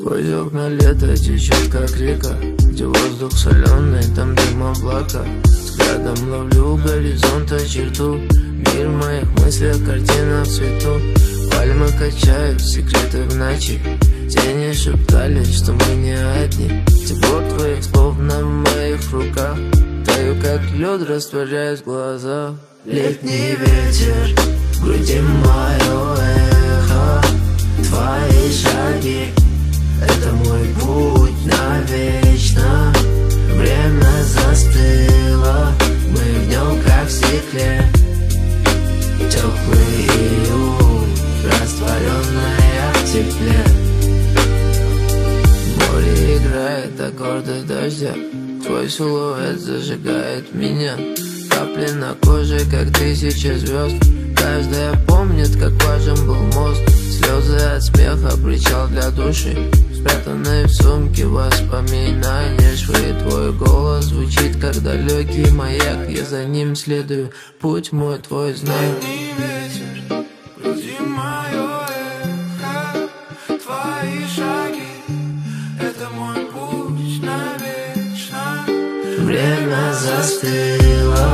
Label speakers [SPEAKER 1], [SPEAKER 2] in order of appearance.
[SPEAKER 1] Сквозь окна лето течет как река, где воздух соленый, там дым облака. Взглядом ловлю горизонта черту, мир в моих мыслях, картина в цвету. Пальмы качают, секреты в ночи, тени шептали, что мы не одни. Тепло твоих слов на моих руках, таю как лед, растворяясь в глазах. Летний ветер, в груди мое эхо, твои шаги — это мой путь навечно. Время застыло, мы в нем как в стекле. Теплый июль, растворенная в тепле. Море играет аккорды дождя, твой силуэт зажигает меня. Капли на коже, как тысячи звезд, каждая помнит, как важен был мост. Слезы от смеха, причал для души, спрятанные в сумке воспоминания. Швы, твой голос звучит, как далекий маяк, я за ним следую, путь мой твой знаю.
[SPEAKER 2] Ветер, в груди мое эхо, твои шаги — это мой путь навечно.
[SPEAKER 1] Время застыло,